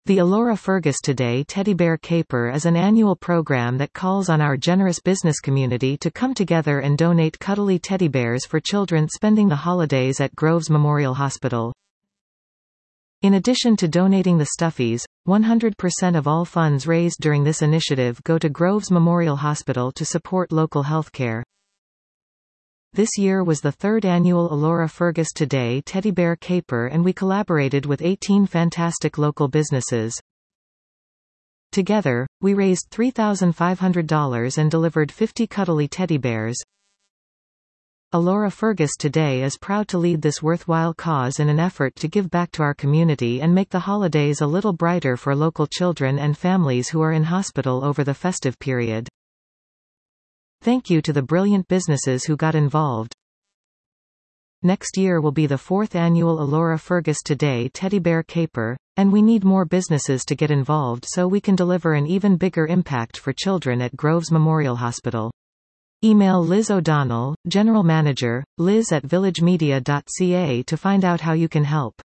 The Alora Fergus Today Teddy Bear Caper is an annual program that calls on our generous business community to come together and donate cuddly teddy bears for children spending the holidays at Groves Memorial Hospital. In addition to donating the stuffies, 100% of all funds raised during this initiative go to Groves Memorial Hospital to support local healthcare. This year was the third annual Alora Fergus Today Teddy Bear Caper, and we collaborated with 18 fantastic local businesses. Together, we raised $3,500 and delivered 50 cuddly teddy bears. Alora Fergus Today is proud to lead this worthwhile cause in an effort to give back to our community and make the holidays a little brighter for local children and families who are in hospital over the festive period. Thank you to the brilliant businesses who got involved. Next year will be the fourth annual Alora Fergus Today Teddy Bear Caper, and we need more businesses to get involved so we can deliver an even bigger impact for children at Groves Memorial Hospital. Email Liz O'Donnell, General Manager, liz@villagemedia.ca to find out how you can help.